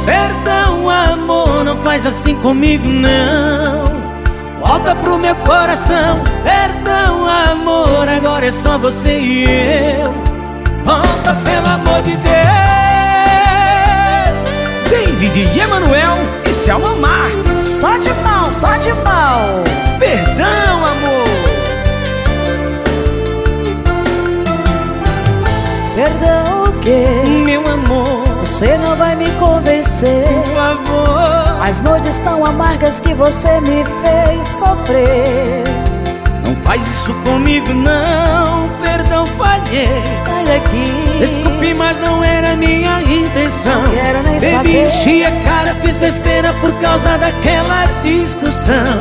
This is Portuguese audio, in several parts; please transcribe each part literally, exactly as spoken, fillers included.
Perdão, amor, não faz assim comigo, não. Volta pro meu coração. Perdão, amor, agora é só você e eu. Volta, pelo amor de Deus. David e Emanuel e Selma Marques. Só de mal, só de mal. Perdão, amor. Perdão o quê? Meu amor, você não vai me convencer. por favor. As noites tão amargas que você me fez sofrer. Não faz isso comigo, não. Perdão, falhei. Sai daqui. Desculpe, mas não era minha intenção. Não quero nem Bebi, saber. enchi a cara, fiz besteira por causa daquela discussão.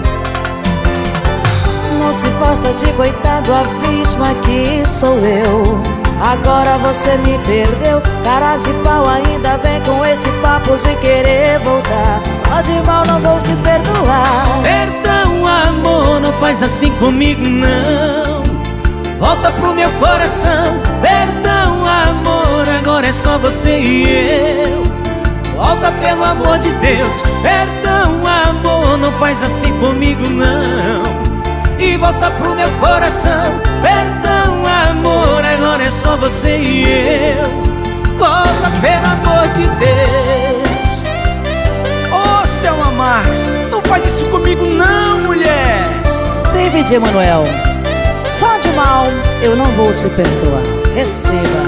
Não se faça de coitado, a vítima que sou eu. Agora você me perdeu. Cara de pau ainda vem com esse papo de querer voltar. Só de mal não vou te perdoar. Perdão, amor, não faz assim comigo, não. Volta pro meu coração. Perdão, amor, agora é só você e eu. Volta, pelo amor de Deus. Perdão, amor, não faz assim comigo, não. E volta pro meu coração. Perdão, amor, agora é só você e eu. Volta, pelo amor de Deus. Ô, oh, Selma Marques, não faz isso comigo não, mulher. David e Emanuel, só de mal eu não vou te perdoar. Receba.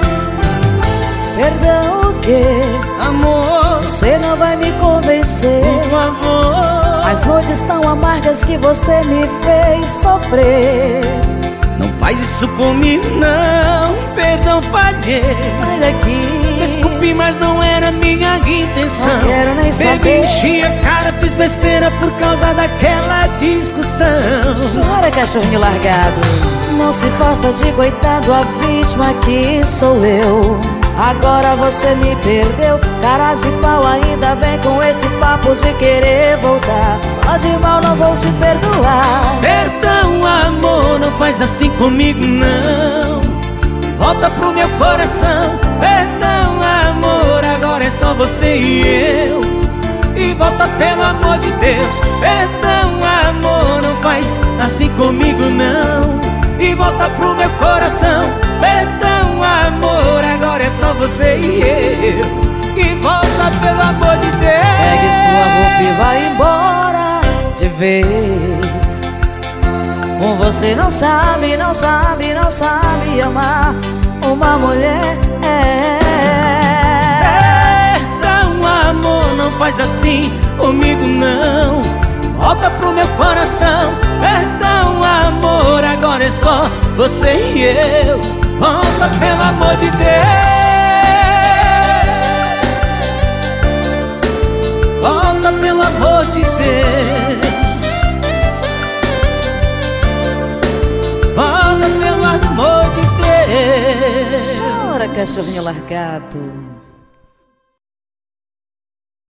Perdão o quê? Amor, Você não vai me convencer. por favor. As noites tão amargas que você me fez sofrer. Não faz isso comigo, não. Perdão, falhei. Sai daqui. Desculpe, mas não era minha intenção. Não quero nem Bebi, saber. enchi a cara, fiz besteira por causa daquela discussão. Chora, cachorrinho largado. Não se faça de coitado, a vítima que sou eu. Agora você me perdeu. Cara de pau ainda vem com esse papo de querer voltar. Só de mal não vou te perdoar. Perdão, amor, não faz assim comigo, não. Volta pro meu coração. Perdão, amor, agora é só você e eu. E volta, pelo amor de Deus. Perdão, amor, não faz assim comigo, não. E volta pro meu coração. Perdão, amor, agora é só você e eu. E volta, pelo amor de Deus. Pegue sua roupa e vai embora de vez. Com você não sabe, não sabe, não sabe amar uma mulher. Perdão, amor, não faz assim comigo, não. Volta pro meu coração. Perdão, amor, agora é só você e eu. Volta, pelo amor de Deus. Volta, pelo amor de Deus. Volta, pelo amor de Deus. Chora, cachorrinho largado.